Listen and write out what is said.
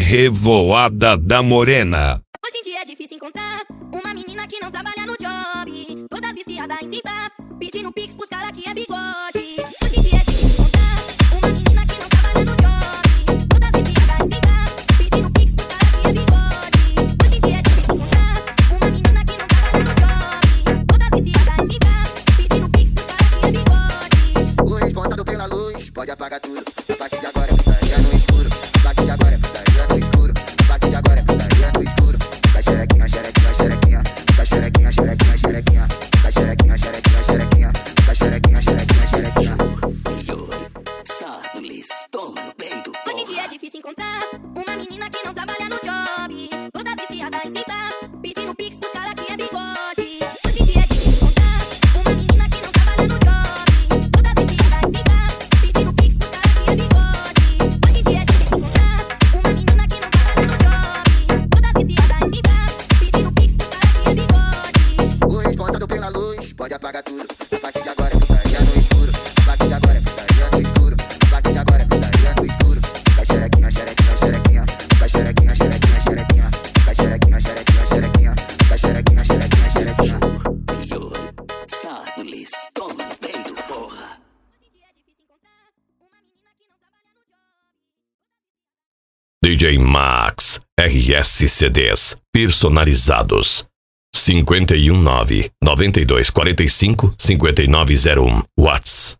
Revoada da Morena. Hoje em dia é difícil encontrar uma menina que não trabalha no job, todas viciadas em cinta, pedindo pix pros cara que é bigode. Hoje em dia é difícil encontrar uma menina que não trabalha no job, todas viciadas em cinta, pedindo pix pros cara que é bigode. Hoje em dia é difícil encontrar uma menina que não trabalha no job, todas viciadas em cinta, pedindo pix pros cara que é bigode. O responsável pela luz pode apagar tudo. A partir de agora é putaria no escuro. A partir de agora é putaria no escuro. A partir de agora é putaria no escuro. Vai xerequinha, xerequinha, xerequinha. Vai xerequinha, xerequinha, xerequinha. Vai xerequinha, xerequinha, xerequinha. Vai xerequinha, xerequinha, xerequinha. Toma no peito, porra. Hoje em dia é difícil encontrar uma menina que não trabalha no job, todas viciadas em cinta, pedindo pix pros cara que é bigode. Hoje em dia é difícil encontrar uma menina que não trabalha no job, todas viciadas em cinta, pedindo pix pros cara que é bigode. Hoje em dia é difícil encontrar uma menina que não trabalha no job, todas viciadas em cinta, pedindo pix pros cara que é bigode. O responsável pela luz pode apagar tudo. A partir de agora é putaria no escuro. A partir de agora é putaria no escuro. A partir de agora é putaria no escuro. Vai xerequinha, xerequinha, xerequinha. Vai xerequinha, xerequinha, xerequinha. Vai xerequinha, xerequinha, xerequinha. Vai xerequinha, xerequinha, xerequinha. Toma no peito, porra. Hoje em dia é difícil encontrar uma menina que não trabalha no job. DJ Max RS CDs personalizados. 519 9245 5901 Whats.